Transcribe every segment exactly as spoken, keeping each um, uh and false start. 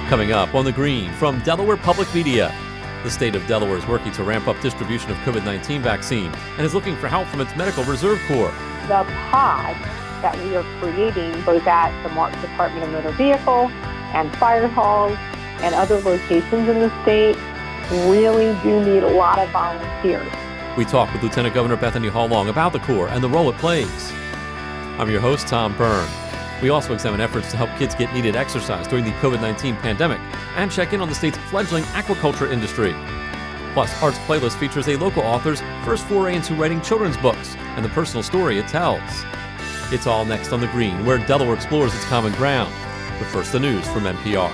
Coming up on The Green from Delaware Public Media. The state of Delaware is working to ramp up distribution of COVID nineteen vaccine and is looking for help from its Medical Reserve Corps. The pod that we are creating both at the Department of Motor Vehicle and fire halls and other locations in the state really do need a lot of volunteers. We talk with Lieutenant Governor Bethany Hall-Long about the Corps and the role it plays. I'm your host, Tom Byrne. We also examine efforts to help kids get needed exercise during the COVID nineteen pandemic and check in on the state's fledgling aquaculture industry. Plus, Arts Playlist features a local author's first foray into writing children's books and the personal story it tells. It's all next on The Green, where Delaware explores its common ground. But first, the news from N P R.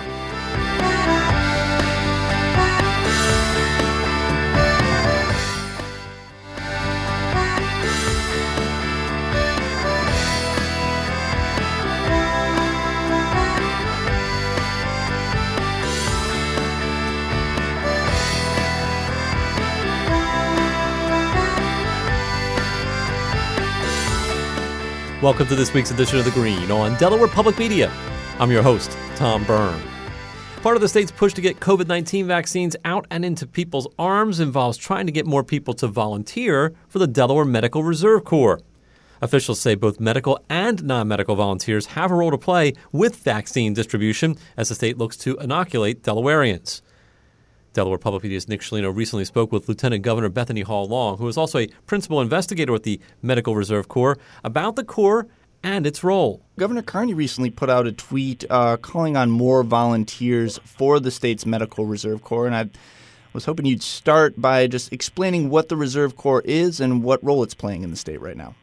Welcome to this week's edition of The Green on Delaware Public Media. I'm your host, Tom Byrne. Part of the state's push to get COVID nineteen vaccines out and into people's arms involves trying to get more people to volunteer for the Delaware Medical Reserve Corps. Officials say both medical and non-medical volunteers have a role to play with vaccine distribution as the state looks to inoculate Delawareans. Delaware Public Media's Nick Scialino recently spoke with Lieutenant Governor Bethany Hall-Long, who is also a principal investigator with the Medical Reserve Corps, about the Corps and its role. Governor Carney recently put out a tweet uh, calling on more volunteers for the state's Medical Reserve Corps, and I was hoping you'd start by just explaining what the Reserve Corps is and what role it's playing in the state right now.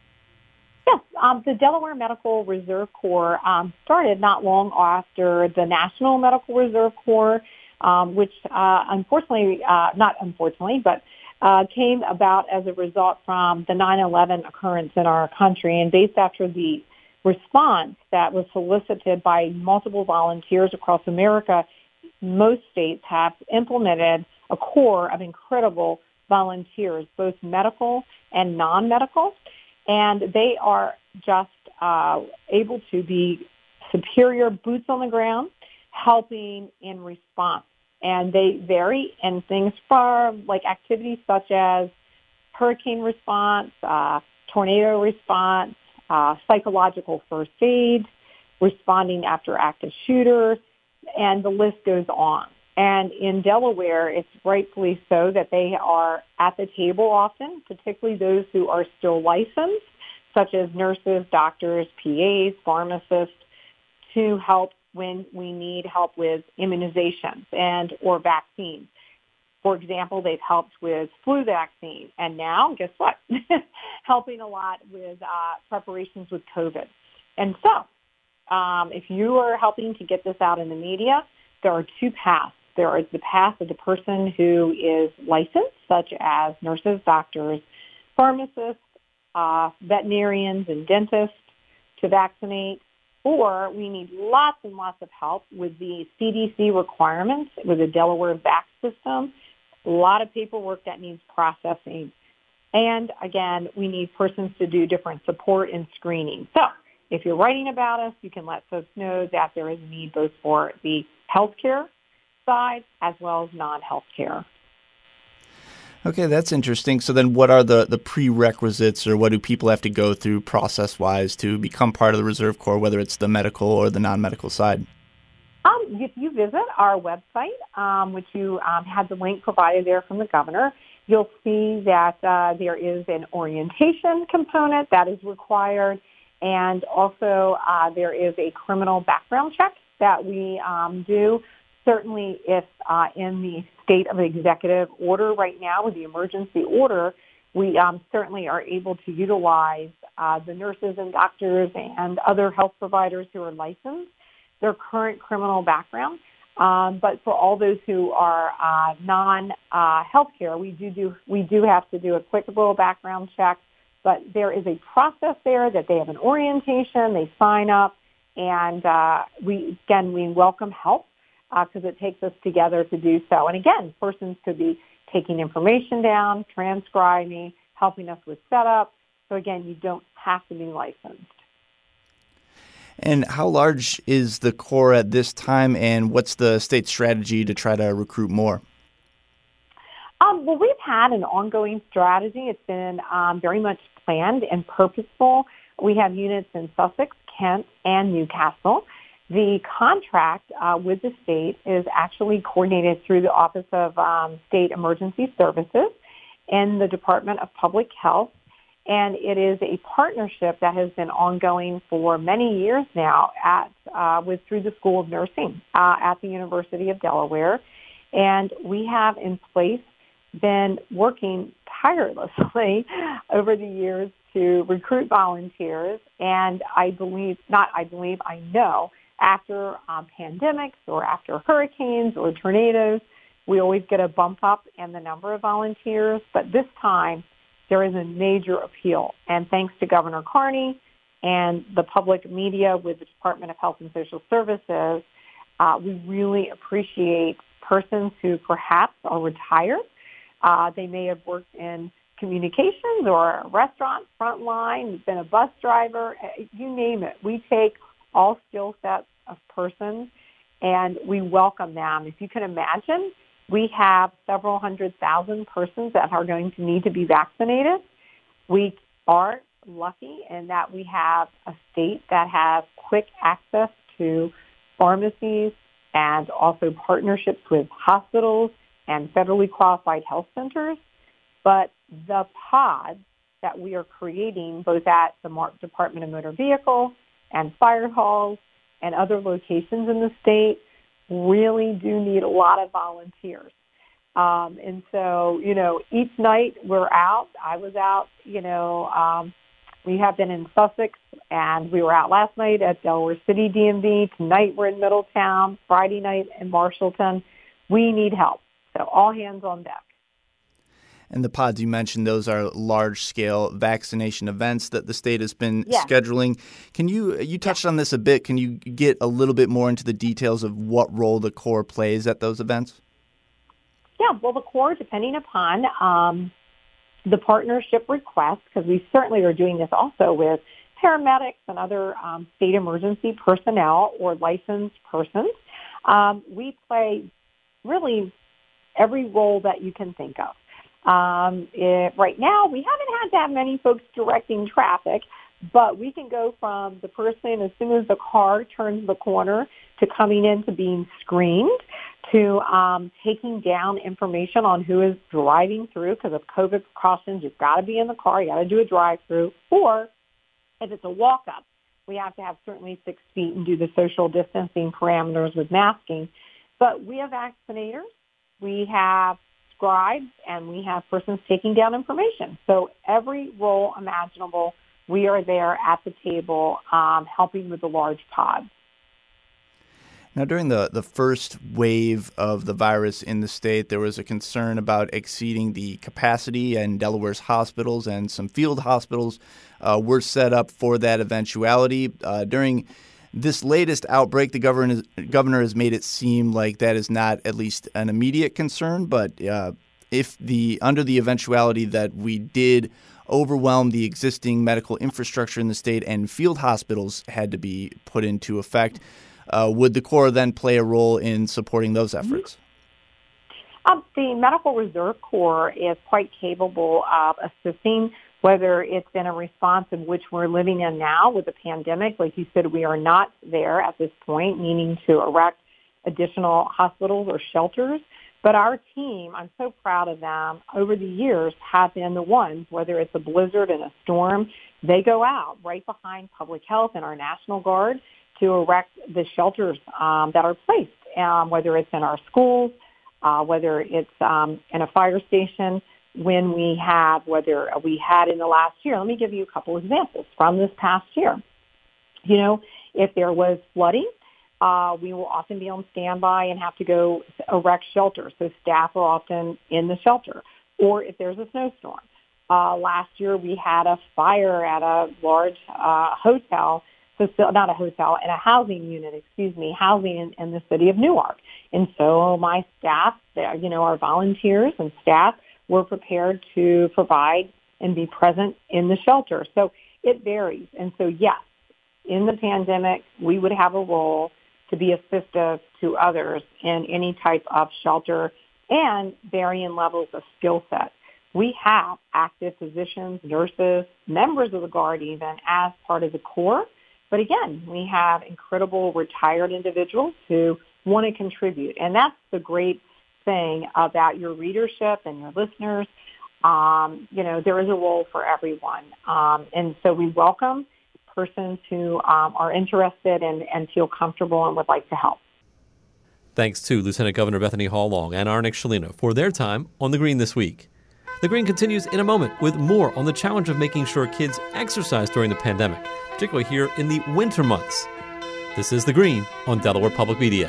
Yes, um, the Delaware Medical Reserve Corps um, started not long after the National Medical Reserve Corps, Um, which uh, unfortunately, uh, not unfortunately, but uh, came about as a result from the nine eleven occurrence in our country, and based after the response that was solicited by multiple volunteers across America, most states have implemented a corps of incredible volunteers, both medical and non-medical, and they are just uh, able to be superior boots on the ground, helping in response. And they vary in things from like activities such as hurricane response, uh, tornado response, uh, psychological first aid, responding after active shooters, and the list goes on. And in Delaware, it's rightfully so that they are at the table often, particularly those who are still licensed, such as nurses, doctors, P As, pharmacists, to help when we need help with immunizations and or vaccines. For example, they've helped with flu vaccine, and now, guess what? Helping a lot with uh, preparations with COVID. And so, um, if you are helping to get this out in the media, there are two paths. There is the path of the person who is licensed, such as nurses, doctors, pharmacists, uh, veterinarians, and dentists to vaccinate. Or we need lots and lots of help with the C D C requirements, with the Delaware VAX system, a lot of paperwork that needs processing. And again, we need persons to do different support and screening. So if you're writing about us, you can let folks know that there is a need both for the healthcare side as well as non-healthcare. Okay, that's interesting. So then what are the, the prerequisites, or what do people have to go through process-wise to become part of the Reserve Corps, whether it's the medical or the non-medical side? Um, if you visit our website, um, which you um, had the link provided there from the governor, you'll see that uh, there is an orientation component that is required, and also uh, there is a criminal background check that we um, do. Certainly if uh, in the state of executive order right now with the emergency order, we um, certainly are able to utilize uh, the nurses and doctors and other health providers who are licensed, their current criminal background. Um, but for all those who are uh, non-healthcare, uh, we do, do we do have to do a quick little background check. But there is a process there that they have an orientation, they sign up, and uh, we again we welcome help, because uh, it takes us together to do so. And again, persons could be taking information down, transcribing, helping us with setup. So again, you don't have to be licensed. And how large is the Corps at this time, and what's the state's strategy to try to recruit more? Um, well, we've had an ongoing strategy. It's been um, very much planned and purposeful. We have units in Sussex, Kent, and Newcastle. The contract uh, with the state is actually coordinated through the Office of um, State Emergency Services and the Department of Public Health. And it is a partnership that has been ongoing for many years now at uh, with through the School of Nursing uh, at the University of Delaware. And we have in place been working tirelessly over the years to recruit volunteers. And I believe, not I believe, I know, after um, pandemics or after hurricanes or tornadoes, we always get a bump up in the number of volunteers. But this time, there is a major appeal. And thanks to Governor Carney and the public media with the Department of Health and Social Services, uh, we really appreciate persons who perhaps are retired. Uh, they may have worked in communications or a restaurant, frontline, been a bus driver, you name it. We take all skill sets of persons and we welcome them. If you can imagine, we have several hundred thousand persons that are going to need to be vaccinated. We are lucky in that we have a state that has quick access to pharmacies and also partnerships with hospitals and federally qualified health centers. But the pods that we are creating both at the Department of Motor Vehicle and fire halls and other locations in the state really do need a lot of volunteers. Um, and so, you know, each night we're out. I was out, you know, um, we have been in Sussex, and we were out last night at Delaware City D M V. Tonight we're in Middletown, Friday night in Marshallton. We need help. So all hands on deck. And the pods you mentioned, those are large-scale vaccination events that the state has been yes. scheduling. Can you, you touched yes. on this a bit. Can you get a little bit more into the details of what role the Corps plays at those events? Yeah, well, the Corps, depending upon um, the partnership request, because we certainly are doing this also with paramedics and other um, state emergency personnel or licensed persons, um, we play really every role that you can think of. Um, it, right now, we haven't had that many folks directing traffic, but we can go from the person as soon as the car turns the corner to coming in to being screened to um, taking down information on who is driving through because of COVID precautions. You've got to be in the car. You got to do a drive-through. Or if it's a walk-up, we have to have certainly six feet and do the social distancing parameters with masking. But we have vaccinators. We have scribes, and we have persons taking down information. So every role imaginable, we are there at the table um, helping with the large pods. Now, during the, the first wave of the virus in the state, there was a concern about exceeding the capacity in Delaware's hospitals, and some field hospitals uh, were set up for that eventuality. Uh, during this latest outbreak, the governor, governor has made it seem like that is not at least an immediate concern, but uh, if the under the eventuality that we did overwhelm the existing medical infrastructure in the state and field hospitals had to be put into effect, uh, would the Corps then play a role in supporting those efforts? Um, the Medical Reserve Corps is quite capable of assisting, whether it's in a response in which we're living in now with the pandemic. Like you said, we are not there at this point, meaning to erect additional hospitals or shelters. But our team, I'm so proud of them, over the years have been the ones, whether it's a blizzard and a storm, they go out right behind public health and our National Guard to erect the shelters um, that are placed, um, whether it's in our schools, uh, whether it's um, in a fire station, when we have, whether we had in the last year. Let me give you a couple examples from this past year. You know, if there was flooding, uh, we will often be on standby and have to go erect shelters. So staff are often in the shelter. Or if there's a snowstorm. Uh, last year we had a fire at a large uh, hotel, so still, not a hotel, in a housing unit, excuse me, housing in, in the city of Newark. And so my staff, you know, our volunteers and staff were prepared to provide and be present in the shelter. So it varies. And so, yes, in the pandemic, we would have a role to be assistive to others in any type of shelter and varying levels of skill set. We have active physicians, nurses, members of the Guard even as part of the Corps. But again, we have incredible retired individuals who want to contribute. And that's the great thing about your readership and your listeners. Um, you know, there is a role for everyone. Um, and so we welcome persons who um, are interested and, and feel comfortable and would like to help. Thanks to Lieutenant Governor Bethany Hall Long and Arnex Shelino for their time on The Green this week. The Green continues in a moment with more on the challenge of making sure kids exercise during the pandemic, particularly here in the winter months. This is The Green on Delaware Public Media.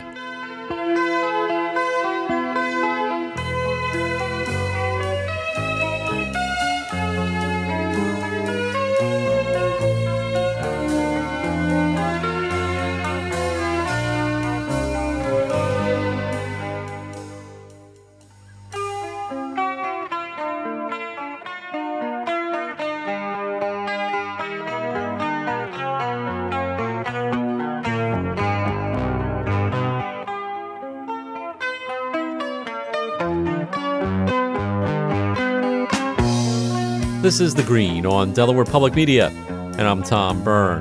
This is The Green on Delaware Public Media, and I'm Tom Byrne.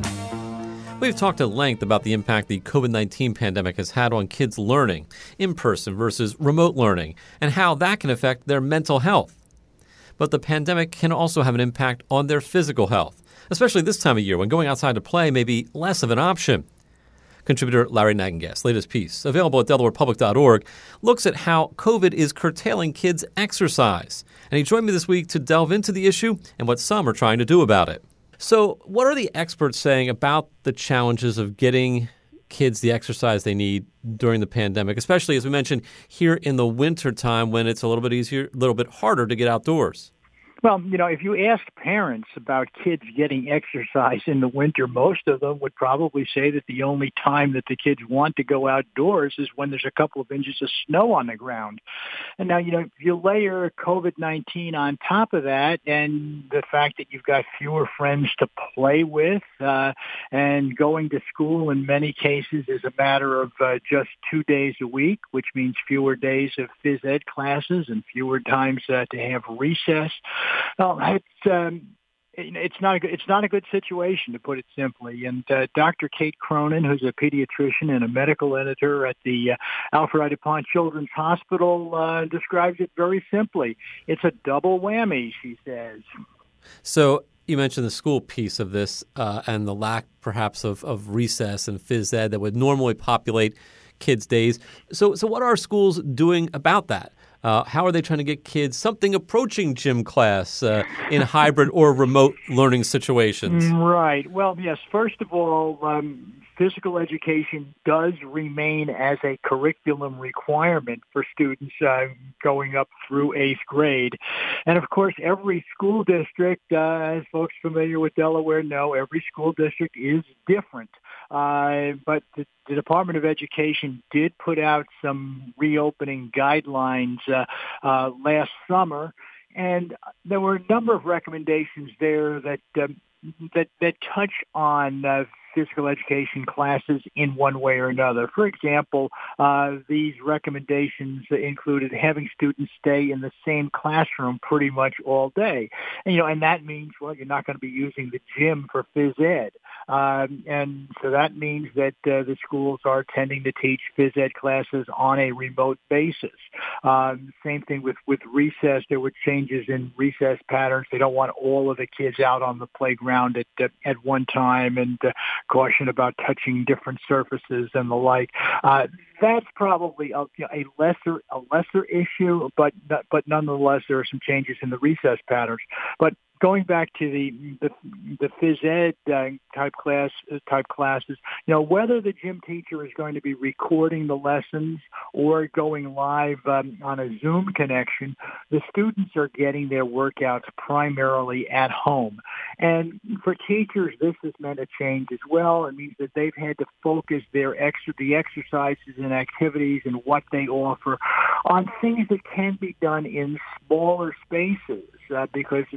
We've talked at length about the impact the covid nineteen pandemic has had on kids' learning, in-person versus remote learning, and how that can affect their mental health. But the pandemic can also have an impact on their physical health, especially this time of year when going outside to play may be less of an option. Contributor Larry Nagengast, latest piece, available at delaware public dot org, looks at how COVID is curtailing kids' exercise. And he joined me this week to delve into the issue and what some are trying to do about it. So what are the experts saying about the challenges of getting kids the exercise they need during the pandemic, especially, as we mentioned, here in the winter time when it's a little bit easier, a little bit harder to get outdoors? Well, you know, if you ask parents about kids getting exercise in the winter, most of them would probably say that the only time that the kids want to go outdoors is when there's a couple of inches of snow on the ground. And now, you know, if you layer covid nineteen on top of that and the fact that you've got fewer friends to play with uh, and going to school in many cases is a matter of uh, just two days a week, which means fewer days of phys ed classes and fewer times uh, to have recess. Well, it's um, it's not a good, it's not a good situation, to put it simply. And uh, Doctor Kate Cronin, who's a pediatrician and a medical editor at the uh, Alfred I. DuPont Children's Hospital, uh, describes it very simply. It's a double whammy, she says. So you mentioned the school piece of this uh, and the lack, perhaps, of, of recess and phys ed that would normally populate kids' days. So, so what are schools doing about that? Uh, how are they trying to get kids something approaching gym class uh, in hybrid or remote learning situations? Right. Well, yes, first of all, um, physical education does remain as a curriculum requirement for students uh, going up through eighth grade. And, of course, every school district, uh, as folks familiar with Delaware know, every school district is different. Uh, but the, the Department of Education did put out some reopening guidelines uh, uh, last summer, and there were a number of recommendations there that um, that that touch on uh, physical education classes in one way or another. For example, uh, these recommendations included having students stay in the same classroom pretty much all day. And, you know, and that means, well, you're not going to be using the gym for phys ed. Um, and so that means that uh, the schools are tending to teach phys ed classes on a remote basis. Um, same thing with, with recess. There were changes in recess patterns. They don't want all of the kids out on the playground at, at, at one time, and uh, caution about touching different surfaces and the like. Uh, that's probably a, you know, a lesser a lesser issue, but but nonetheless there are some changes in the recess patterns. But going back to the the, the phys ed uh, type class type classes, you know, whether the gym teacher is going to be recording the lessons or going live um, on a Zoom connection, the students are getting their workouts primarily at home. And for teachers, this has meant a change as well. It means that they've had to focus their extra the exercises and activities and what they offer on things that can be done in smaller spaces uh, because there's less room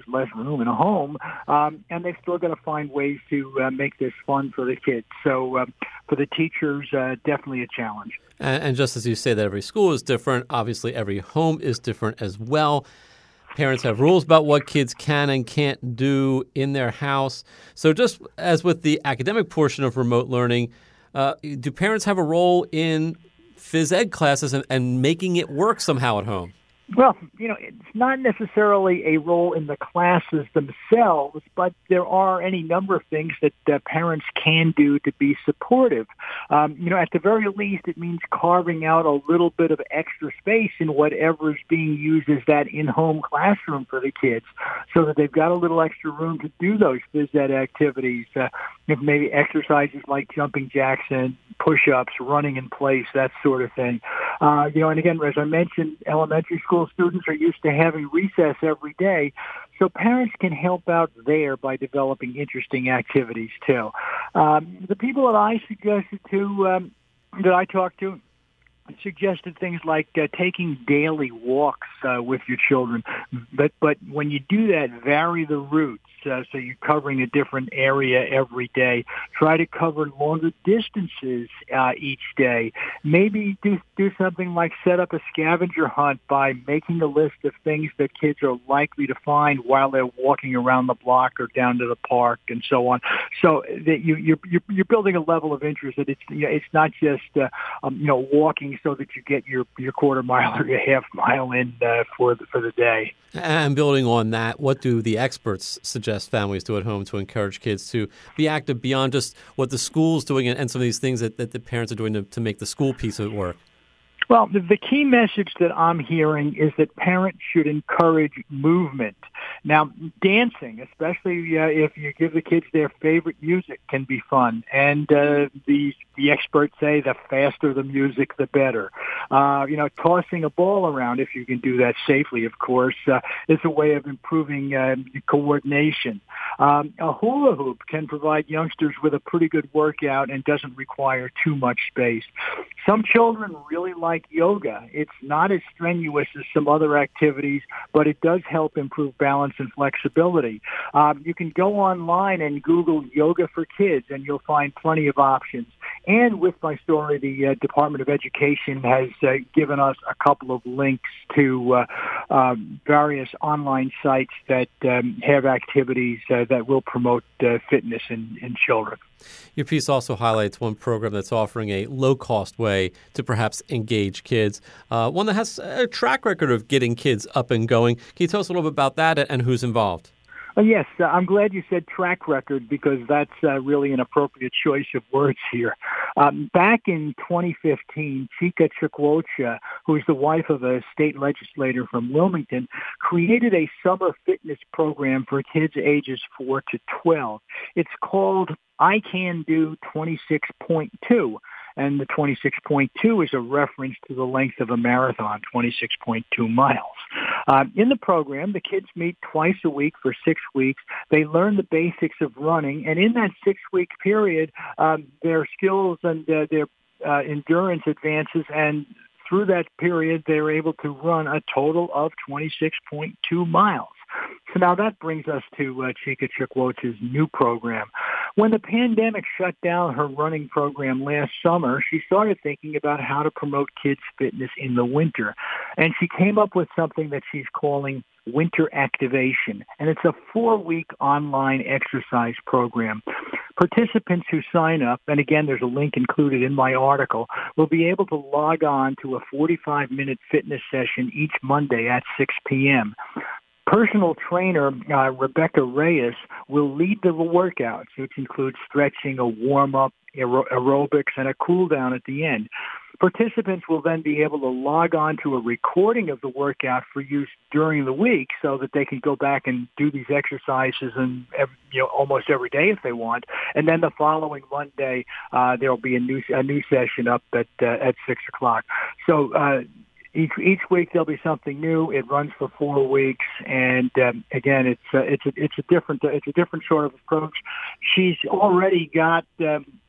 classroom in a home, um, and they've still got to find ways to uh, make this fun for the kids. So um, for the teachers, uh, definitely a challenge. And, and just as you say that every school is different, obviously every home is different as well. Parents have rules about what kids can and can't do in their house. So just as with the academic portion of remote learning, uh, do parents have a role in phys ed classes and, and making it work somehow at home? Well, you know, it's not necessarily a role in the classes themselves, but there are any number of things that uh, parents can do to be supportive. Um, you know, at the very least, it means carving out a little bit of extra space in whatever is being used as that in-home classroom for the kids, so that they've got a little extra room to do those phys ed activities. Uh, if maybe exercises like jumping jacks and push-ups, running in place, that sort of thing. Uh, you know, and again, as I mentioned, elementary school students are used to having recess every day, so parents can help out there by developing interesting activities too. Um, the people that I suggested to, um, that I talked to, suggested things like uh, taking daily walks uh, with your children, but but when you do that, vary the routes. Uh, so you're covering a different area every day. Try to cover longer distances uh, each day. Maybe do do something like set up a scavenger hunt by making a list of things that kids are likely to find while they're walking around the block or down to the park and so on. So that you you're you're, you're building a level of interest that it's you know, it's not just uh, um, you know walking so that you get your your quarter mile or your half mile in uh, for the, for the day. And building on that, what do the experts suggest families do at home to encourage kids to be active beyond just what the school's doing and, and some of these things that, that the parents are doing to, to make the school piece of it work? Well, the, the key message that I'm hearing is that parents should encourage movement. Now, dancing, especially uh, if you give the kids their favorite music, can be fun. And uh, the the experts say the faster the music, the better. Uh, you know, tossing a ball around, if you can do that safely, of course, uh, is a way of improving uh, coordination. Um, a hula hoop can provide youngsters with a pretty good workout and doesn't require too much space. Some children really like yoga. It's not as strenuous as some other activities, but it does help improve balance and flexibility. Um, you can go online and Google yoga for kids, and you'll find plenty of options. And with my story, the uh, Department of Education has uh, given us a couple of links to uh, uh, various online sites that um, have activities uh, that will promote uh, fitness in, in children. Your piece also highlights one program that's offering a low-cost way to perhaps engage kids, uh, one that has a track record of getting kids up and going. Can you tell us a little bit about that and who's involved? Uh, yes, uh, I'm glad you said track record because that's uh, really an appropriate choice of words here. Um, back in twenty fifteen, Chika Chikwocha, who is the wife of a state legislator from Wilmington, created a summer fitness program for kids ages four to twelve. It's called I Can Do twenty-six point two. And the twenty-six point two is a reference to the length of a marathon, twenty-six point two miles. Uh, in the program, the kids meet twice a week for six weeks. They learn the basics of running, and in that six-week period, um, their skills and uh, their uh, endurance advances, and through that period, they're able to run a total of twenty-six point two miles. So now that brings us to uh, Chika Chikwocha's new program. When the pandemic shut down her running program last summer, she started thinking about how to promote kids' fitness in the winter. And she came up with something that she's calling Winter Activation. And it's a four-week online exercise program. Participants who sign up, and again, there's a link included in my article, will be able to log on to a forty-five minute fitness session each Monday at six p.m. Personal trainer uh, Rebecca Reyes will lead the workouts, which includes stretching, a warm-up, aer- aerobics, and a cool-down at the end. Participants will then be able to log on to a recording of the workout for use during the week so that they can go back and do these exercises and every, you know, almost every day if they want. And then the following Monday, uh, there will be a new a new session up at uh, at six o'clock. So uh, each each week there'll be something new. It runs for four weeks, and um, again, it's uh, it's a, it's a different it's a different sort of approach. She's already got Um,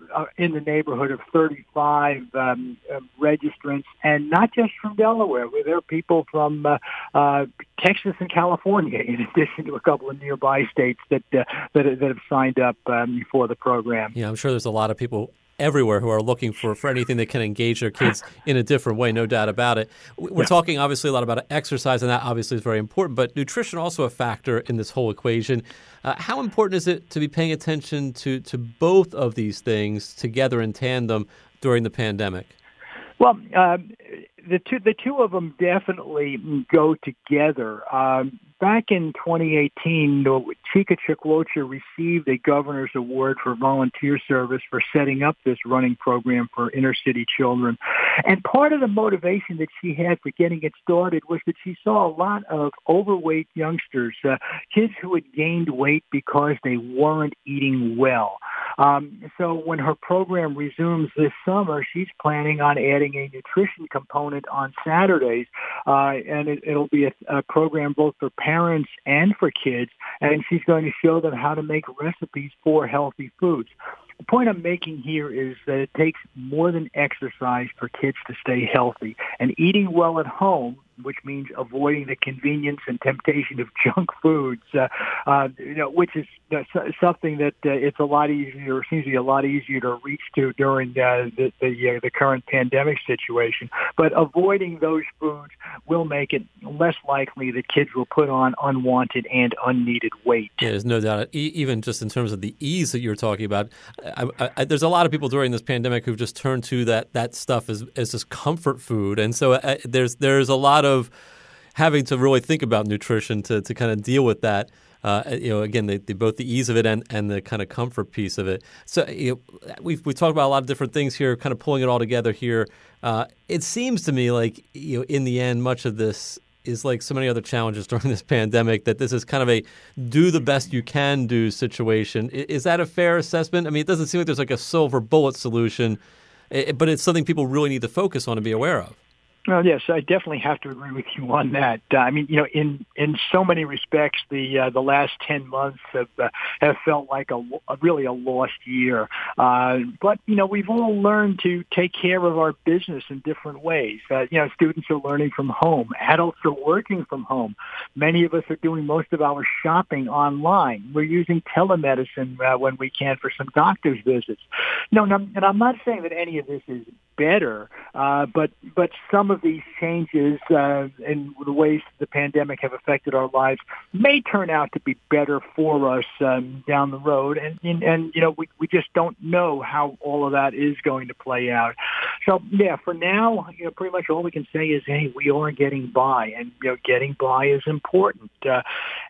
uh, in the neighborhood of thirty-five um, uh, registrants, and not just from Delaware. There are people from uh, uh, Texas and California, in addition to a couple of nearby states that uh, that, that have signed up um, for the program. Yeah, I'm sure there's a lot of people everywhere who are looking for, for anything that can engage their kids in a different way, no doubt about it. We're yeah. talking obviously a lot about exercise, and that obviously is very important, but nutrition also a factor in this whole equation. Uh, how important is it to be paying attention to, to both of these things together in tandem during the pandemic? Well, uh, the two the two of them definitely go together. Um, back in twenty eighteen, Chica Chikwocha received a governor's award for volunteer service for setting up this running program for inner city children. And part of the motivation that she had for getting it started was that she saw a lot of overweight youngsters, uh, kids who had gained weight because they weren't eating well. Um, so when her program resumes this summer, she's planning on adding a nutrition component on Saturdays, uh, and it, it'll be a, a program both for parents and for kids, and she's going to show them how to make recipes for healthy foods. The point I'm making here is that it takes more than exercise for kids to stay healthy, and eating well at home, which means avoiding the convenience and temptation of junk foods, uh, uh, you know, which is uh, something that uh, it's a lot easier, or seems to be a lot easier to reach to during uh, the the, uh, the current pandemic situation. But avoiding those foods will make it less likely that kids will put on unwanted and unneeded weight. Yeah, there's no doubt. E- even just in terms of the ease that you're talking about, I, I, I, there's a lot of people during this pandemic who've just turned to that that stuff as as just comfort food, and so uh, there's there's a lot of of having to really think about nutrition to, to kind of deal with that. Uh, you know, again, the, the, both the ease of it and, and the kind of comfort piece of it. So you know, we've we talked about a lot of different things here, kind of pulling it all together here. Uh, it seems to me like, you know, in the end, much of this is like so many other challenges during this pandemic, that this is kind of a do the best you can do situation. Is that a fair assessment? I mean, it doesn't seem like there's like a silver bullet solution, but it's something people really need to focus on and be aware of. Well, yes, I definitely have to agree with you on that. Uh, I mean, you know, in, in so many respects, the uh, the last ten months have uh, have felt like a, a really a lost year. Uh, but you know, we've all learned to take care of our business in different ways. Uh, you know, students are learning from home. Adults are working from home. Many of us are doing most of our shopping online. We're using telemedicine uh, when we can for some doctor's visits. No, no, and I'm not saying that any of this is better, uh, but but some of these changes uh, and the ways the pandemic have affected our lives may turn out to be better for us um, down the road, and, and and you know we we just don't know how all of that is going to play out. So yeah, for now, you know, pretty much all we can say is, hey, we are getting by, and you know, getting by is important. Uh,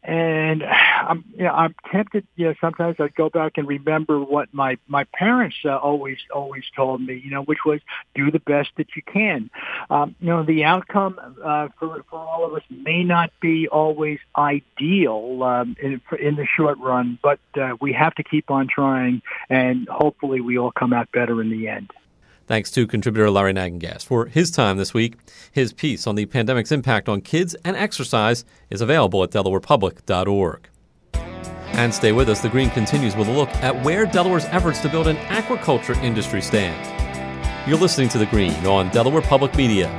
and I'm you know I'm tempted. You know, sometimes I go back and remember what my my parents uh, always always told me. You know, which was, do the best that you can. Um, you know, the outcome uh, for, for all of us may not be always ideal um, in, in the short run, but uh, we have to keep on trying, and hopefully we all come out better in the end. Thanks to contributor Larry Nagengast for his time this week. His piece on the pandemic's impact on kids and exercise is available at delaware public dot org. And stay with us. The Green continues with a look at where Delaware's efforts to build an aquaculture industry stand. You're listening to The Green on Delaware Public Media.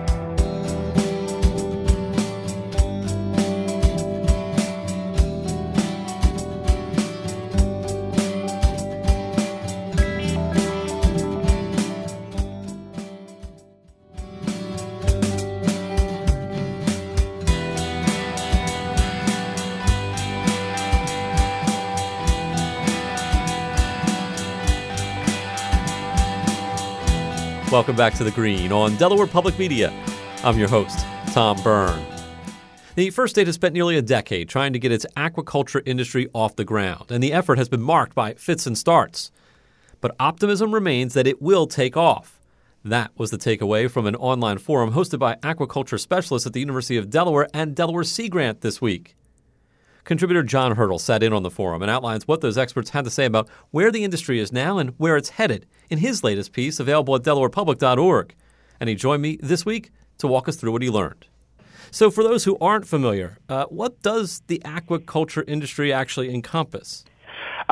Welcome back to The Green on Delaware Public Media. I'm your host, Tom Byrne. The First State has spent nearly a decade trying to get its aquaculture industry off the ground, and the effort has been marked by fits and starts. But optimism remains that it will take off. That was the takeaway from an online forum hosted by aquaculture specialists at the University of Delaware and Delaware Sea Grant this week. Contributor John Hurdle sat in on the forum and outlines what those experts had to say about where the industry is now and where it's headed in his latest piece available at delaware public dot org. And he joined me this week to walk us through what he learned. So for those who aren't familiar, uh, what does the aquaculture industry actually encompass?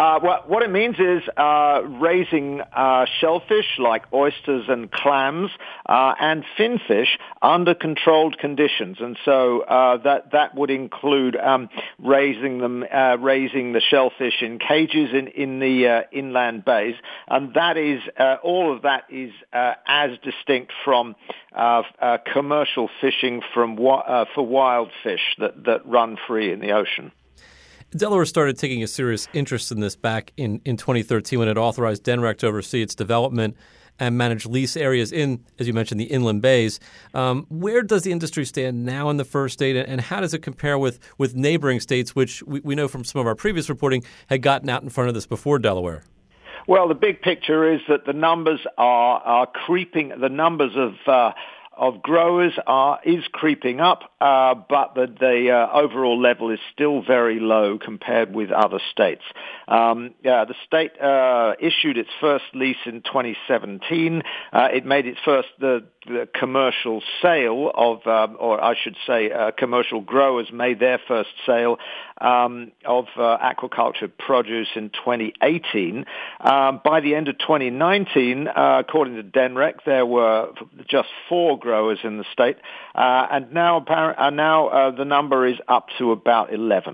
Uh, what, what it means is uh, raising uh, shellfish like oysters and clams uh, and finfish under controlled conditions, and so uh, that that would include um, raising them, uh, raising the shellfish in cages in in the uh, inland bays, and that is uh, all of that is uh, as distinct from uh, uh, commercial fishing from uh, for wild fish that that run free in the ocean. Delaware started taking a serious interest in this back in, in twenty thirteen when it authorized D N R E C to oversee its development and manage lease areas in, as you mentioned, the inland bays. Um, where does the industry stand now in the first state, and how does it compare with, with neighboring states, which we, we know from some of our previous reporting had gotten out in front of this before Delaware? Well, the big picture is that the numbers are, are creeping. The numbers of uh, of growers are is creeping up, uh, but the, the uh, overall level is still very low compared with other states. Um, yeah, the state uh, issued its first lease in twenty seventeen. Uh, it made its first the, the commercial sale of, um, or I should say, uh, commercial growers made their first sale um, of uh, aquaculture produce in twenty eighteen. Um, by the end of twenty nineteen, uh, according to D N R E C, there were just four growers in the state, uh, and now apparent, uh, now uh, the number is up to about eleven.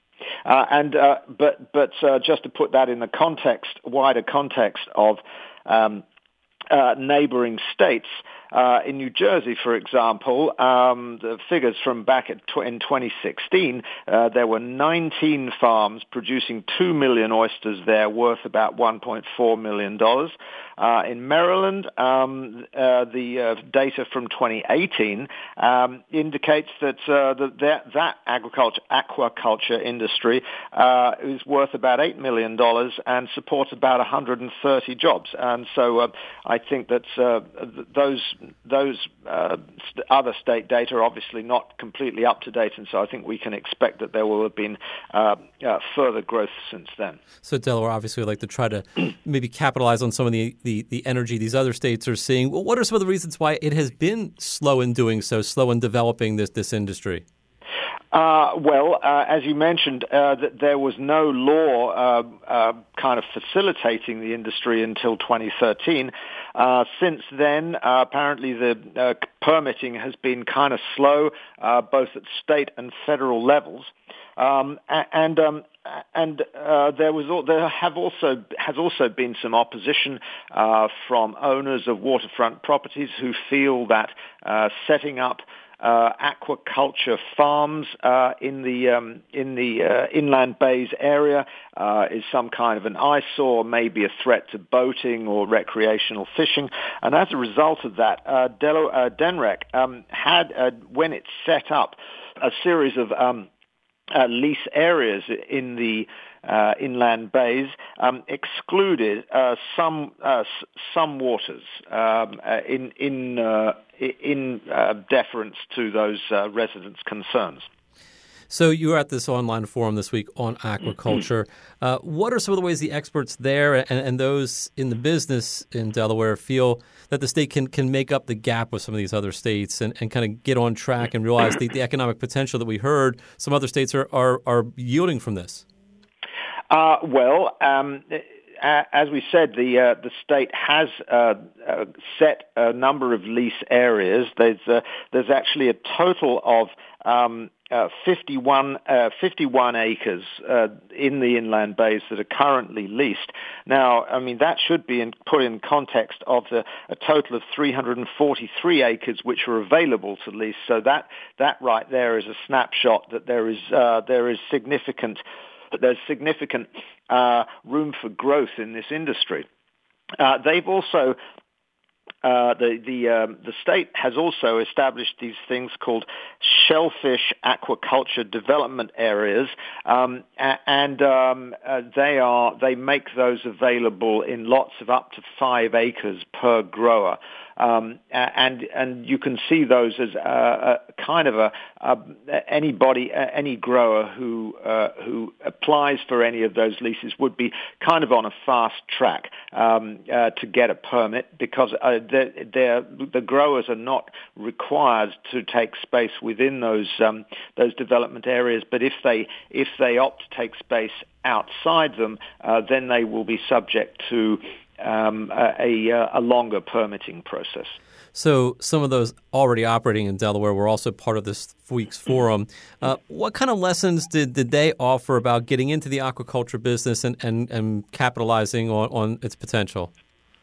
Uh, and uh, but but uh, just to put that in the context, wider context of um, uh, neighboring states. Uh, in New Jersey, for example, um, the figures from back at tw- in twenty sixteen, uh, there were nineteen farms producing two million oysters there, worth about one point four million dollars. Uh, in Maryland, um, uh, the uh, data from twenty eighteen um, indicates that, uh, the, that that agriculture, aquaculture industry uh, is worth about eight million dollars and supports about one hundred thirty jobs. And so uh, I think that uh, those Those uh, st- other state data are obviously not completely up to date, and so I think we can expect that there will have been uh, uh, further growth since then. So Delaware obviously would like to try to maybe capitalize on some of the, the, the energy these other states are seeing. Well, what are some of the reasons why it has been slow in doing so, slow in developing this, this industry? Uh, well, uh, as you mentioned, uh, that there was no law uh, uh, kind of facilitating the industry until twenty thirteen. Uh, since then, uh, apparently the uh, permitting has been kind of slow, uh, both at state and federal levels. Um, and um, and uh, there was there have also has also been some opposition uh, from owners of waterfront properties who feel that uh, setting up Uh, aquaculture farms uh, in the um, in the uh, inland bays area uh, is some kind of an eyesore, maybe a threat to boating or recreational fishing. And as a result of that, uh, Del- uh, D N R E C um, had, uh, when it set up a series of um, uh, lease areas in the Uh, inland bays, um, excluded uh, some uh, s- some waters um, uh, in in uh, in uh, deference to those uh, residents' concerns. So you were at this online forum this week on aquaculture. Uh, what are some of the ways the experts there and, and those in the business in Delaware feel that the state can, can make up the gap with some of these other states and, and kind of get on track and realize the, the economic potential that we heard some other states are, are, are yielding from this? Uh, well, um, as we said, the uh, the state has uh, uh, set a number of lease areas. There's uh, there's actually a total of um, uh, fifty-one, uh, fifty-one acres uh, in the inland bays that are currently leased. Now, I mean that should be in, put in context of the a total of three hundred forty-three acres which are available to lease. So that that right there is a snapshot that there is uh, there is significant. But there's significant uh, room for growth in this industry. Uh, they've also uh, the the um, the state has also established these things called shellfish aquaculture development areas, um, and um, uh, they are they make those available in lots of up to five acres per grower. um, and and you can see those as a, a kind of a, a anybody, any grower who uh, who applies for any of those leases would be kind of on a fast track um, uh, to get a permit, because uh, they're, they're, the growers are not required to take space within those um, those development areas. But if they if they opt to take space outside them, uh, then they will be subject to um, a, a, a longer permitting process. So some of those already operating in Delaware were also part of this week's forum. Uh, what kind of lessons did, did they offer about getting into the aquaculture business and, and, and capitalizing on, on its potential?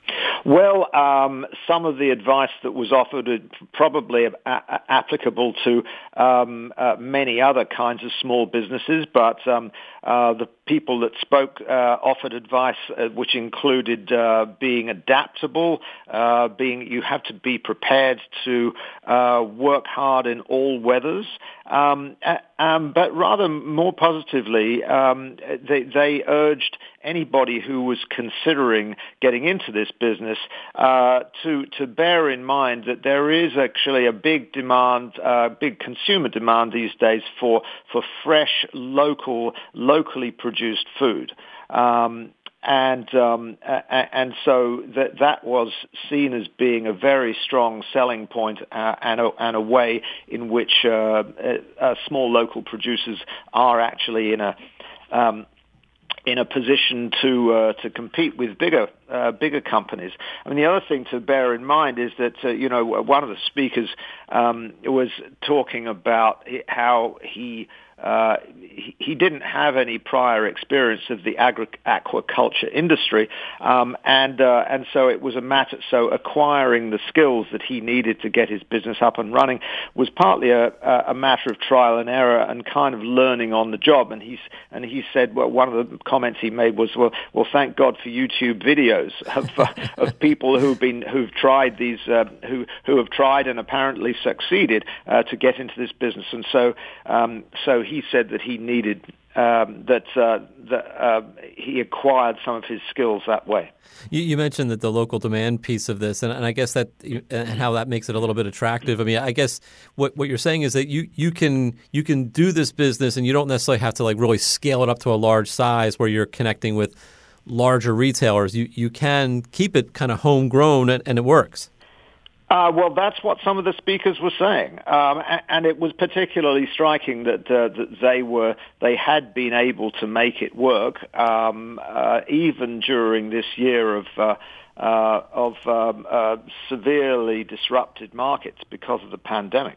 Well, um, some of the advice that was offered is probably a- a- applicable to um, uh, many other kinds of small businesses, but um, uh, the people that spoke uh, offered advice uh, which included uh, being adaptable, uh, being you have to be prepared to uh, work hard in all weathers, um, uh, um, but rather more positively, um, they, they urged anybody who was considering getting into this business uh, to to bear in mind that there is actually a big demand, uh, big consumer demand these days for for fresh, local, locally produced food. Um, And um, and so that that was seen as being a very strong selling point uh, and a, and a way in which uh, uh, small local producers are actually in a um, in a position to uh, to compete with bigger uh, bigger companies. I mean, the other thing to bear in mind is that uh, you know one of the speakers um, was talking about how he. Uh, he, he didn't have any prior experience of the agri- aquaculture industry, um, and uh, and so it was a matter. So acquiring the skills that he needed to get his business up and running was partly a, a matter of trial and error and kind of learning on the job. And he's and he said, well, one of the comments he made was, well, well, thank God for YouTube videos of uh, of people who've been who've tried these uh, who who have tried and apparently succeeded uh, to get into this business. And so um, so. He said that he needed um, that uh, that uh, he acquired some of his skills that way. You, you mentioned that the local demand piece of this, and, and I guess that and how that makes it a little bit attractive. I mean, I guess what what you're saying is that you, you can you can do this business, and you don't necessarily have to like really scale it up to a large size where you're connecting with larger retailers. You you can keep it kind of homegrown, and, and it works. Uh, well, that's what some of the speakers were saying, um, and, and it was particularly striking that, uh, that they were they had been able to make it work um, uh, even during this year of uh, uh, of um, uh, severely disrupted markets because of the pandemic.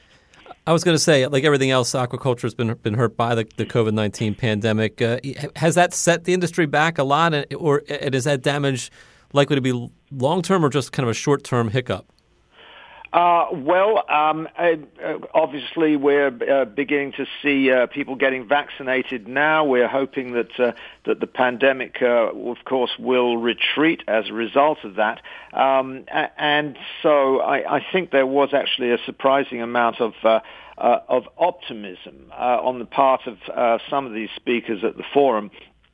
I was going to say, like everything else, aquaculture has been been hurt by the, the COVID nineteen pandemic. Uh, has that set the industry back a lot, or and is that damage likely to be long term or just kind of a short term hiccup? Uh, well, um, uh, obviously we're uh, beginning to see uh, people getting vaccinated now. We're hoping that uh, that the pandemic, uh, of course, will retreat as a result of that. Um, and so I, I think there was actually a surprising amount of uh, uh, of optimism uh, on the part of uh, some of these speakers at the forum.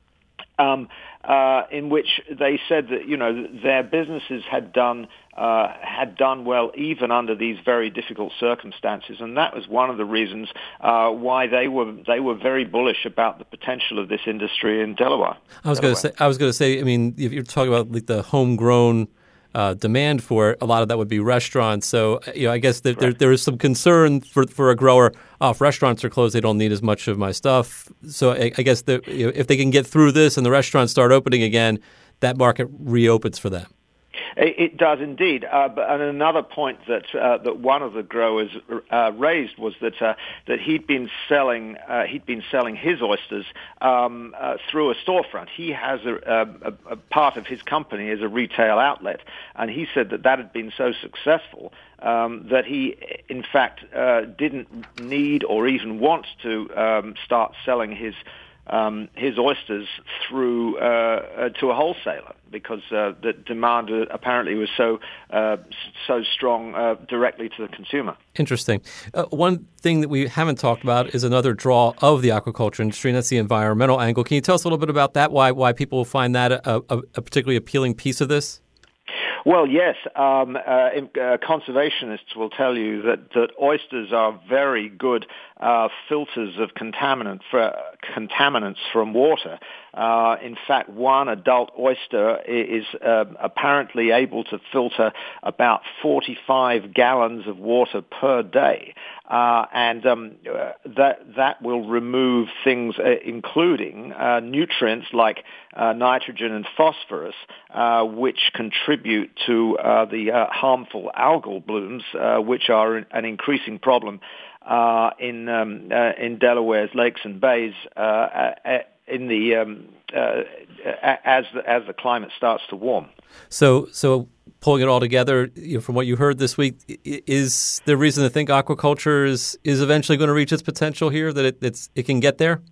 Um, uh, in which they said that, you know, their businesses had done uh, had done well even under these very difficult circumstances, and that was one of the reasons uh, why they were they were very bullish about the potential of this industry in Delaware. I was going to say, I was going to say, I mean, if you're talking about like the homegrown Uh, demand for it, a lot of that would be restaurants. So, you know, I guess that there, there is some concern for for a grower. Oh, if restaurants are closed, they don't need as much of my stuff. So, I, I guess that, you know, if they can get through this and the restaurants start opening again, that market reopens for them. It does indeed. Uh, but, and another point that uh, that one of the growers uh, raised was that uh, that he'd been selling uh, he'd been selling his oysters um, uh, through a storefront. He has a, a, a part of his company as a retail outlet, and he said that that had been so successful um, that he, in fact, uh, didn't need or even want to um, start selling his. Um, his oysters through uh, uh, to a wholesaler because uh, the demand uh, apparently was so uh, so strong uh, directly to the consumer. Interesting. Uh, one thing that we haven't talked about is another draw of the aquaculture industry, and that's the environmental angle. Can you tell us a little bit about that? Why why people find that a, a, a particularly appealing piece of this? Well, yes. Um, uh, in, uh, conservationists will tell you that, that oysters are very good uh, filters of contaminant for, contaminants from water. Uh, in fact, one adult oyster is uh, apparently able to filter about forty-five gallons of water per day. Uh, and um, uh, that that will remove things, uh, including uh, nutrients like uh, nitrogen and phosphorus, uh, which contribute to uh, the uh, harmful algal blooms, uh, which are an increasing problem uh, in um, uh, in Delaware's lakes and bays uh, in the um, uh, as the, as the climate starts to warm. So so. Pulling it all together, you know, from what you heard this week, is there reason to think aquaculture is, is eventually going to reach its potential here, that it, it's, it can get there?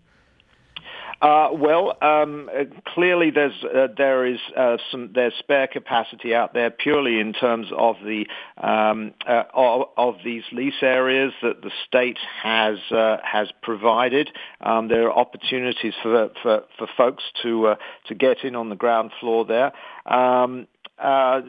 Uh, well, um, clearly there's uh, there is uh, some there's spare capacity out there purely in terms of the um, uh, of, of these lease areas that the state has uh, has provided. Um, there are opportunities for for, for folks to uh, to get in on the ground floor there. Um, Uh,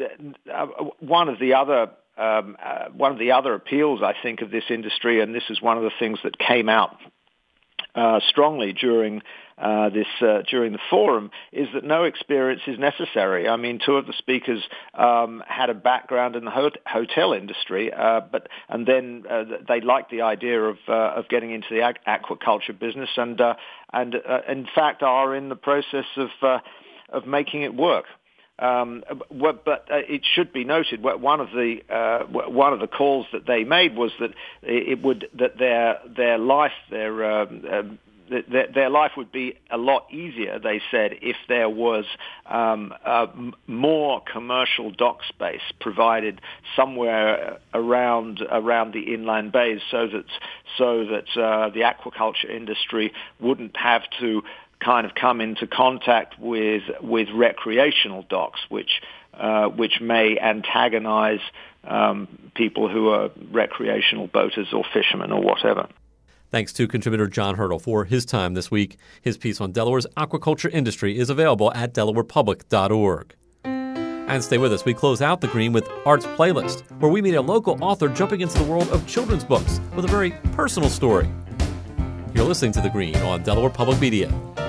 one of the other um, uh, one of the other appeals, I think, of this industry, and this is one of the things that came out uh, strongly during uh, this uh, during the forum, is that no experience is necessary. I mean, two of the speakers um, had a background in the ho- hotel industry, uh, but and then uh, they liked the idea of uh, of getting into the ag- aquaculture business, and uh, and uh, in fact are in the process of uh, of making it work. Um, but uh, it should be noted, one of the uh, one of the calls that they made was that it would that their their life their um, uh, their, their life would be a lot easier, they said, if there was um, uh, more commercial dock space provided somewhere around around the inland bays, so that so that uh, the aquaculture industry wouldn't have to kind of come into contact with with recreational docks, which uh, which may antagonize um, people who are recreational boaters or fishermen or whatever. Thanks to contributor John Hurdle for his time this week. His piece on Delaware's aquaculture industry is available at delaware public dot org. And stay with us. We close out the Green with Arts Playlist, where we meet a local author jumping into the world of children's books with a very personal story. You're listening to The Green on Delaware Public Media.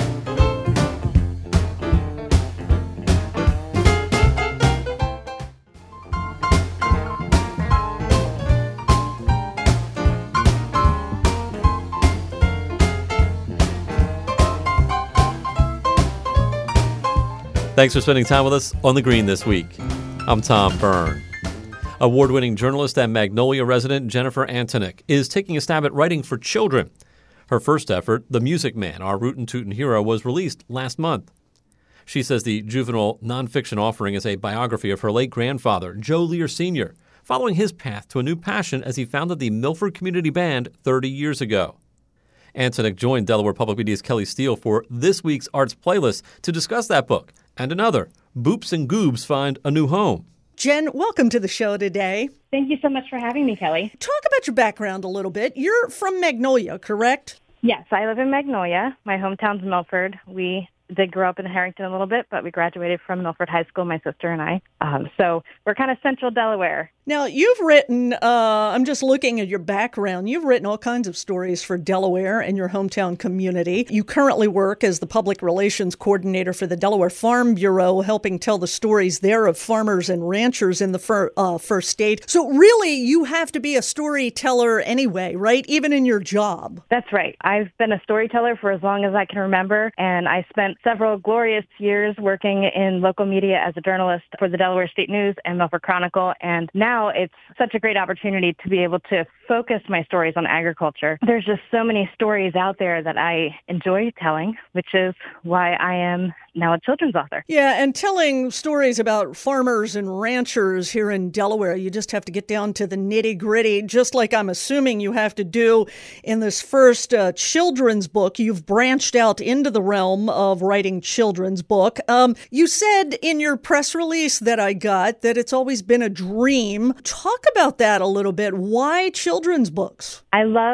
Thanks for spending time with us on The Green this week. I'm Tom Byrne. Award-winning journalist and Magnolia resident Jennifer Antoniuk is taking a stab at writing for children. Her first effort, The Music Man, Our Rootin' Tootin' Hero, was released last month. She says the juvenile nonfiction offering is a biography of her late grandfather, Joe Lear Senior, following his path to a new passion as he founded the Milford Community Band thirty years ago. Antoniuk joined Delaware Public Media's Kelly Steele for this week's Arts Playlist to discuss that book and another, Boops and Goobs Find a New Home. Jen, welcome to the show today. Thank you so much for having me, Kelly. Talk about your background a little bit. You're from Magnolia, correct? Yes, I live in Magnolia. My hometown's Milford. We did grow up in Harrington a little bit, but we graduated from Milford High School, my sister and I. Um, so we're kind of central Delaware. Now, you've written, uh, I'm just looking at your background, you've written all kinds of stories for Delaware and your hometown community. You currently work as the public relations coordinator for the Delaware Farm Bureau, helping tell the stories there of farmers and ranchers in the fir- uh, first state. So really, you have to be a storyteller anyway, right? Even in your job. That's right. I've been a storyteller for as long as I can remember, and I spent several glorious years working in local media as a journalist for the Delaware State News and Milford Chronicle, and now Now it's such a great opportunity to be able to focus my stories on agriculture. There's just so many stories out there that I enjoy telling, which is why I am now a children's author. Yeah, and telling stories about farmers and ranchers here in Delaware, you just have to get down to the nitty-gritty, just like I'm assuming you have to do in this first uh, children's book. You've branched out into the realm of writing children's book. Um, you said in your press release that I got that it's always been a dream. Talk about that a little bit. Why children's books? I love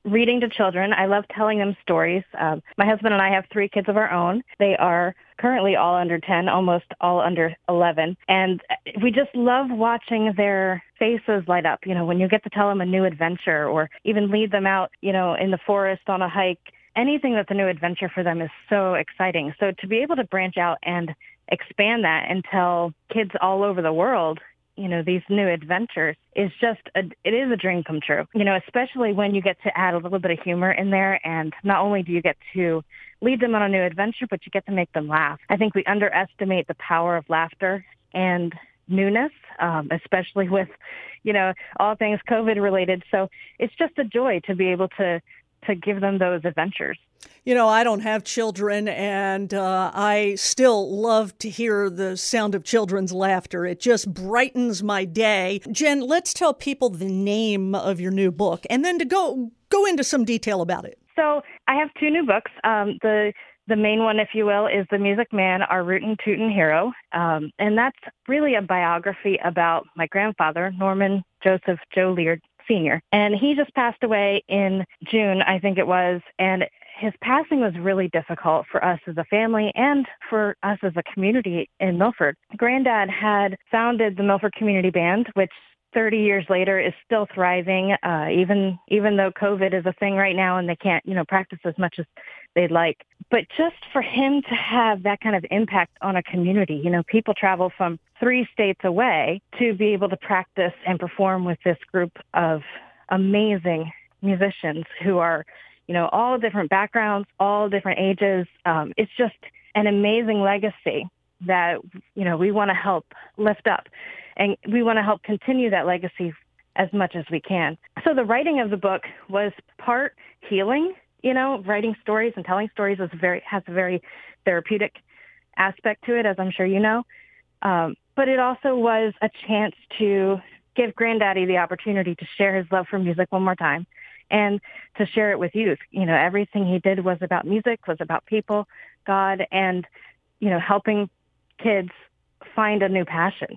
reading to children. I love telling them stories. Um, my husband and I have three kids of our own. They are currently all under ten, almost all under eleven. And we just love watching their faces light up, you know, when you get to tell them a new adventure or even lead them out, you know, in the forest on a hike. Anything that's a new adventure for them is so exciting. So to be able to branch out and expand that and tell kids all over the world, you know, these new adventures is just, a, it is a dream come true, you know, especially when you get to add a little bit of humor in there. And not only do you get to lead them on a new adventure, but you get to make them laugh. I think we underestimate the power of laughter and newness, um, especially with, you know, all things COVID related. So it's just a joy to be able to to give them those adventures. You know, I don't have children, and uh, I still love to hear the sound of children's laughter. It just brightens my day. Jen, let's tell people the name of your new book, and then to go go into some detail about it. So I have two new books. Um, the the main one, if you will, is The Music Man, Our Rootin' Tootin' Hero, um, and that's really a biography about my grandfather, Norman Joseph Joe Leard Senior And he just passed away in June, I think it was, and his passing was really difficult for us as a family and for us as a community in Milford. Granddad had founded the Milford Community Band, which thirty years later is still thriving, uh, even even though COVID is a thing right now and they can't, you know, practice as much as they'd like. But just for him to have that kind of impact on a community, you know, people travel from three states away to be able to practice and perform with this group of amazing musicians who are, you know, all different backgrounds, all different ages. Um, it's just an amazing legacy that, you know, we want to help lift up. And we want to help continue that legacy as much as we can. So the writing of the book was part healing, you know, writing stories and telling stories is very has a very therapeutic aspect to it, as I'm sure you know. Um, but it also was a chance to give Granddaddy the opportunity to share his love for music one more time and to share it with youth. You know, everything he did was about music, was about people, God, and, you know, helping kids find a new passion.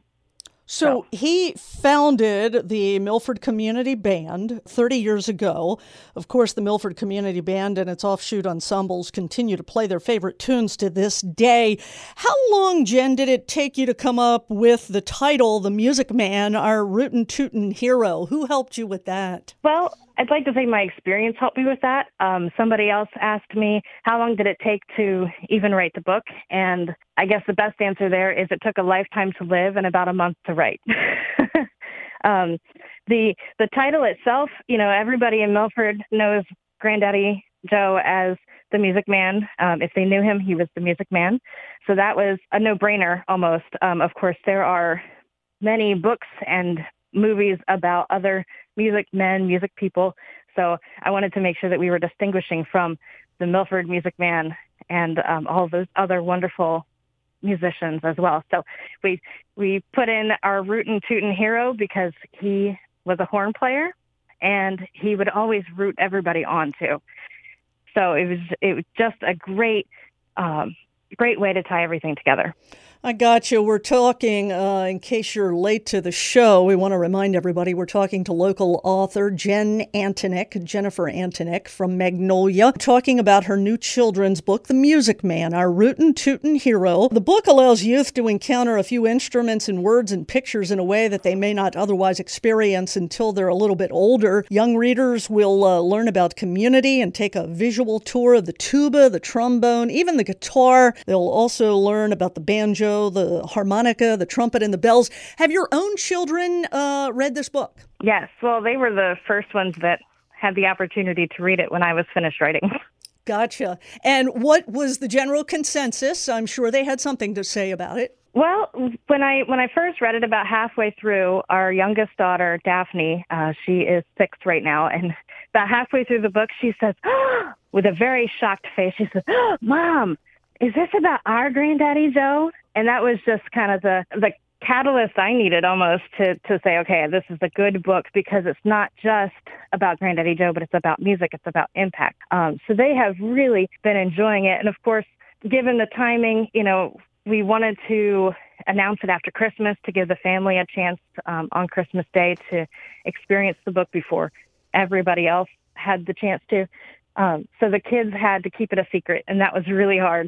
So he founded the Milford Community Band thirty years ago. Of course, the Milford Community Band and its offshoot ensembles continue to play their favorite tunes to this day. How long, Jen, did it take you to come up with the title, The Music Man, Our Rootin' Tootin' Hero? Who helped you with that? Well, I'd like to say my experience helped me with that. Um, somebody else asked me, how long did it take to even write the book? And I guess the best answer there is it took a lifetime to live and about a month to write. um, the the title itself, you know, everybody in Milford knows Granddaddy Joe as the Music Man. Um, if they knew him, he was the Music Man. So that was a no-brainer almost. Um, of course, there are many books and movies about other music men, music people. So I wanted to make sure that we were distinguishing from the Milford Music Man and um, all those other wonderful musicians as well. So we we put in our rootin' tootin' hero because he was a horn player and he would always root everybody on too. So it was it was just a great um, great way to tie everything together. I got you. We're talking, uh, in case you're late to the show, we want to remind everybody we're talking to local author Jen Antoniuk, Jennifer Antoniuk from Magnolia, talking about her new children's book, The Music Man, Our Rootin' Tootin' Hero. The book allows youth to encounter a few instruments and words and pictures in a way that they may not otherwise experience until they're a little bit older. Young readers will uh, learn about community and take a visual tour of the tuba, the trombone, even the guitar. They'll also learn about the banjo, the harmonica, the trumpet, and the bells. Have your own children uh, read this book? Yes. Well, they were the first ones that had the opportunity to read it when I was finished writing. Gotcha. And what was the general consensus? I'm sure they had something to say about it. Well, when I when I first read it about halfway through, our youngest daughter, Daphne, uh, she is six right now, and about halfway through the book, she says, oh, with a very shocked face, she says, oh, Mom, is this about our Granddaddy Joe? And that was just kind of the, the catalyst I needed almost to, to say, okay, this is a good book because it's not just about Granddaddy Joe, but it's about music. It's about impact. Um, so they have really been enjoying it. And of course, given the timing, you know, we wanted to announce it after Christmas to give the family a chance um, on Christmas Day to experience the book before everybody else had the chance to. Um, so the kids had to keep it a secret, and that was really hard.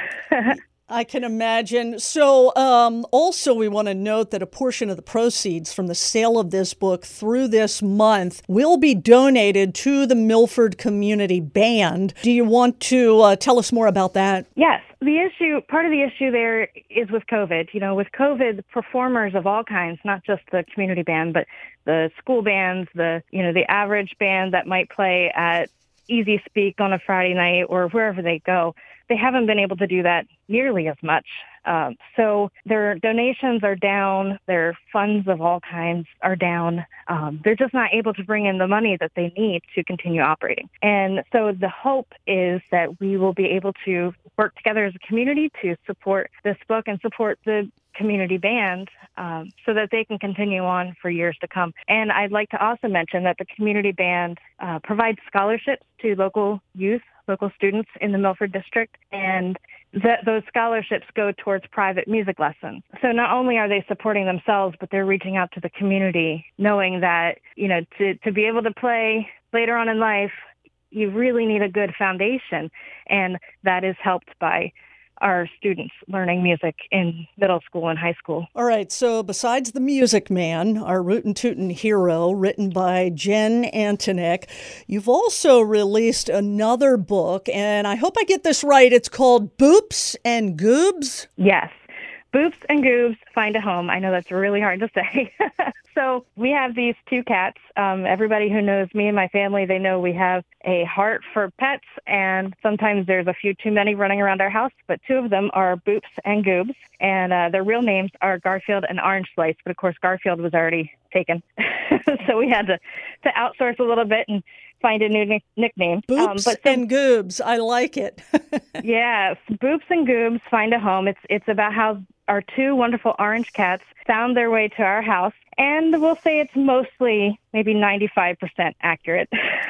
I can imagine. So um, also we want to note that a portion of the proceeds from the sale of this book through this month will be donated to the Milford Community Band. Do you want to uh, tell us more about that? Yes. The issue, part of the issue there is with COVID. You know, with COVID, performers of all kinds, not just the community band, but the school bands, the, you know, the average band that might play at Easy Speak on a Friday night or wherever they go, they haven't been able to do that nearly as much. Um, so their donations are down. Their funds of all kinds are down. Um, they're just not able to bring in the money that they need to continue operating. And so the hope is that we will be able to work together as a community to support this book and support the community band um, so that they can continue on for years to come. And I'd like to also mention that the community band uh, provides scholarships to local youth, local students in the Milford district, and that those scholarships go towards private music lessons. So not only are they supporting themselves, but they're reaching out to the community, knowing that, you know, to, to be able to play later on in life, you really need a good foundation, and that is helped by our students learning music in middle school and high school. All right, so besides The Music Man, our Rootin' Tootin' hero, written by Jen Antoniuk, you've also released another book, and I hope I get this right. It's called Boops and Goobs? Yes. Boops and Goobs Find a Home. I know that's really hard to say. So we have these two cats. Um, everybody who knows me and my family, they know we have a heart for pets, and sometimes there's a few too many running around our house, but two of them are Boops and Goobs, and uh, their real names are Garfield and Orange Slice, but of course Garfield was already taken. So we had to, to outsource a little bit and find a new nick- nickname. Boops um, but so, and Goobs. I like it. Yes, Boops and Goobs Find a Home. It's it's about how our two wonderful orange cats found their way to our house, and we'll say it's mostly maybe ninety-five percent accurate.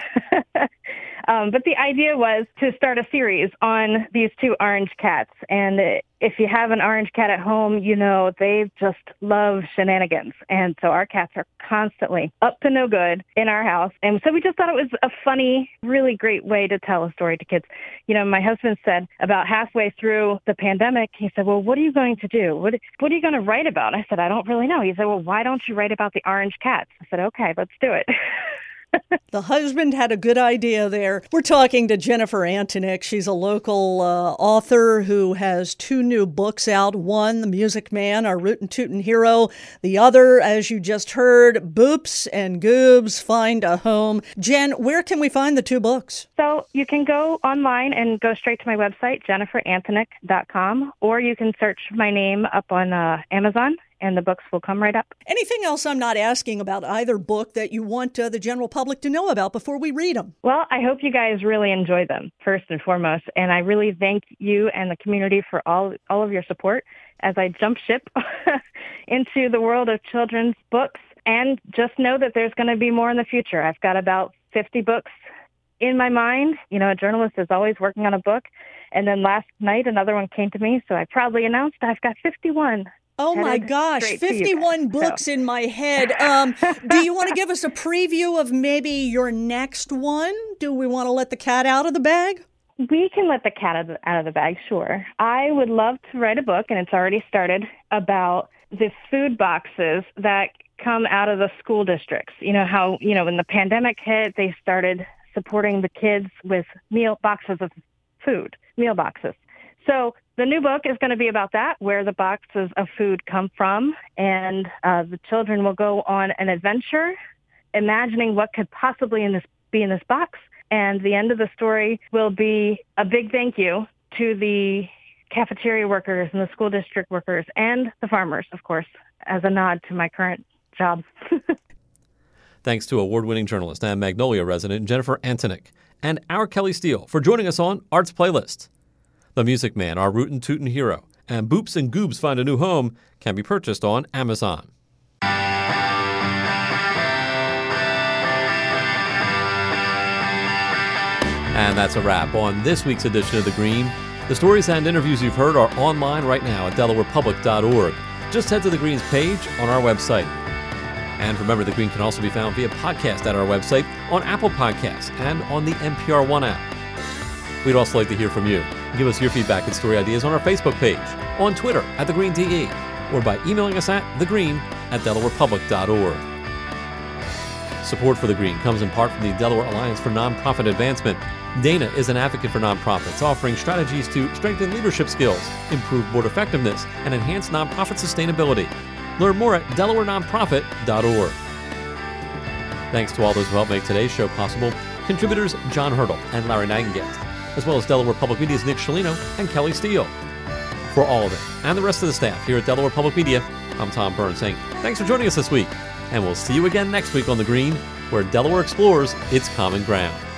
um, but the idea was to start a series on these two orange cats, and if you have an orange cat at home, you know they just love shenanigans. And so our cats are constantly up to no good in our house. And so we just thought it was a funny, really great way to tell a story to kids. You know, my husband said about halfway through the pandemic, he said, well, what are you going to do? What, what are you going to write about? I said, I don't really know. He said, well, why don't you write about the orange cats? I said, okay, let's do it. The husband had a good idea there. We're talking to Jennifer Antoniuk. She's a local uh, author who has two new books out. One, The Music Man, our Rootin' Tootin' hero. The other, as you just heard, Boops and Goobs Find a Home. Jen, where can we find the two books? So you can go online and go straight to my website, jennifer antoniuk dot com, or you can search my name up on uh, Amazon, and the books will come right up. Anything else I'm not asking about either book that you want uh, the general public to know about before we read them? Well, I hope you guys really enjoy them, first and foremost. And I really thank you and the community for all, all of your support as I jump ship into the world of children's books. And just know that there's going to be more in the future. I've got about fifty books in my mind. You know, a journalist is always working on a book. And then last night, another one came to me. So I proudly announced I've got fifty-one. Oh, my gosh, fifty-one books so. in my head. Um, do you want to give us a preview of maybe your next one? Do we want to let the cat out of the bag? We can let the cat out of the, out of the bag, sure. I would love to write a book, and it's already started, about the food boxes that come out of the school districts. You know how, you know, when the pandemic hit, they started supporting the kids with meal boxes of food, meal boxes. So the new book is going to be about that, where the boxes of food come from, and uh, the children will go on an adventure imagining what could possibly in this, be in this box. And the end of the story will be a big thank you to the cafeteria workers and the school district workers and the farmers, of course, as a nod to my current job. Thanks to award-winning journalist and Magnolia resident Jennifer Antoniuk and our Kelly Steele for joining us on Arts Playlist. The Music Man, our Rootin' Tootin' hero, and Boops and Goobs Find a New Home can be purchased on Amazon. And that's a wrap on this week's edition of The Green. The stories and interviews you've heard are online right now at delaware public dot org. Just head to The Green's page on our website. And remember, The Green can also be found via podcast at our website, on Apple Podcasts, and on the N P R One app. We'd also like to hear from you. Give us your feedback and story ideas on our Facebook page, on Twitter at The Green D E, or by emailing us at thegreen at delaware public dot org. Support for The Green comes in part from the Delaware Alliance for Nonprofit Advancement. Dana is an advocate for nonprofits, offering strategies to strengthen leadership skills, improve board effectiveness, and enhance nonprofit sustainability. Learn more at delaware nonprofit dot org. Thanks to all those who helped make today's show possible, contributors John Hurdle and Larry Nagengast, as well as Delaware Public Media's Nick Scialino and Kelly Steele. For all of it, and the rest of the staff here at Delaware Public Media, I'm Tom Byrne saying thanks for joining us this week, and we'll see you again next week on The Green, where Delaware explores its common ground.